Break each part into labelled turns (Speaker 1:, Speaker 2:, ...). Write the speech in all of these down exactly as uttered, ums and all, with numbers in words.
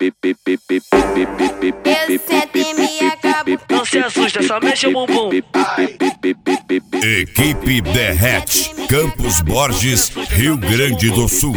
Speaker 1: Não se assusta, só mexe o bumbum.
Speaker 2: Equipe Derrete, Campos Borges, Rio Grande do Sul.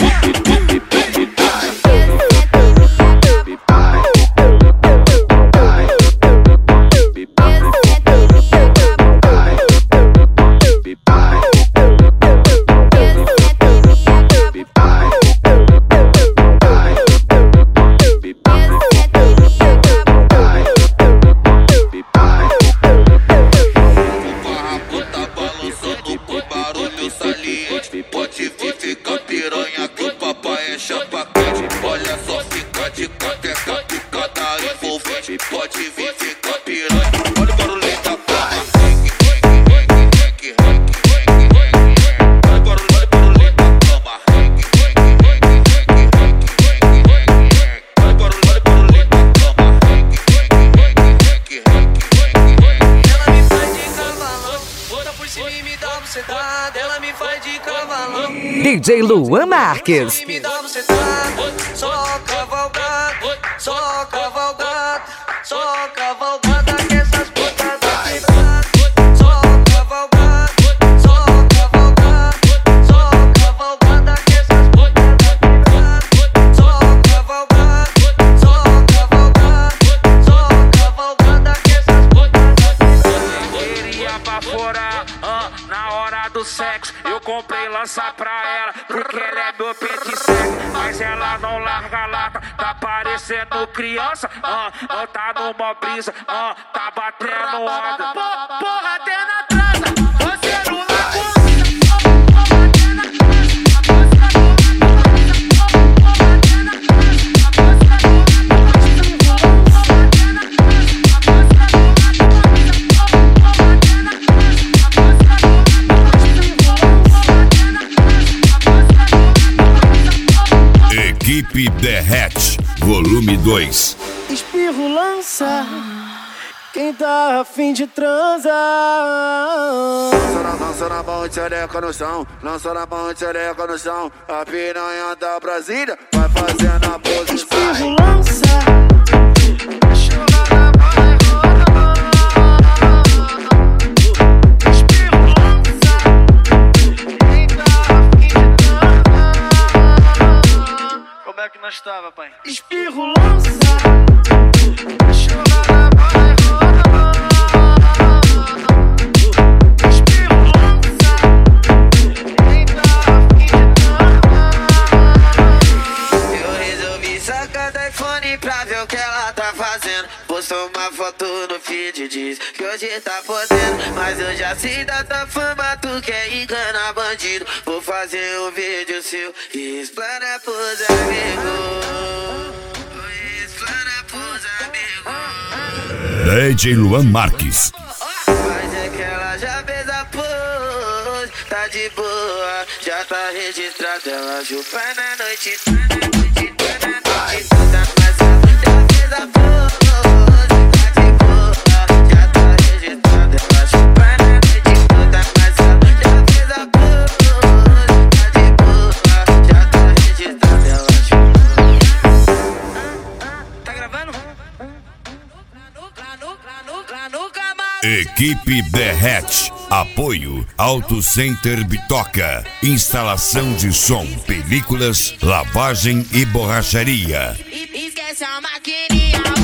Speaker 3: Pode vir, fica piranha que o papai é chapa quente. Olha só, fica de cateca, picada envolvente. Pode vir, fica piranha, olha o barulho da palma. Olha o barulho da palma. Olha o barulho da palma.
Speaker 4: Ela me faz de cavalão, bota por cima e me dá bucetada. Ela me faz de cavalão.
Speaker 5: D J Luan Marques.
Speaker 4: Me dá bucetada, só cavalgada, só cavalgada, só cavalgada que essas putas da cidade. Só cavalgada, só cavalgada, só cavalgada que essas putas da cidade. Só cavalgada, só cavalgada, só cavalgada que essas putas da cidade.
Speaker 1: Queria baforar, ah, na hora do sexo. Eu comprei lança pra ela, porque ela é meu pente seco. Mas ela não larga a lata, tá parecendo criança. Ah, ah, tá numa brisa, ah, tá batendo onda. Porra, até na transa, você não larga.
Speaker 2: Equipe Derrete, volume dois.
Speaker 6: Espirro lança, quem tá a fim de transar.
Speaker 3: Lança na, lança na mão de xereca no chão, lança na mão de xereca no chão. A piranha da Brasília vai fazendo a posição.
Speaker 6: Espirro lança.
Speaker 4: Como é que nós tava, pai?
Speaker 6: Espirro lança.
Speaker 4: Eu resolvi sacar do iPhone pra ver o que ela tá fazendo. Postou uma foto no feed, diz que hoje tá podendo. Mas eu já sei da tua fama, tu quer enganar bandido. Vou fazer um vídeo seu e explana pros amigos. Explana pros amigos.
Speaker 2: D J Luan Marques.
Speaker 4: Mas é que ela já fez a pose, tá de boa, já tá registrada. Ela chupa na noite, tá na noite, tá na noite, toda, mas ela já fez a pose, tá de boa, já tá registrada. Ela chupa na noite toda, mas ela já fez a pose, tá de boa, já tá registrada. Ela chupa. Tá gravando?
Speaker 2: Equipe Derrete, apoio Auto Center Bitoca, instalação de som, películas, lavagem e borracharia.
Speaker 7: Esquece a maquininha.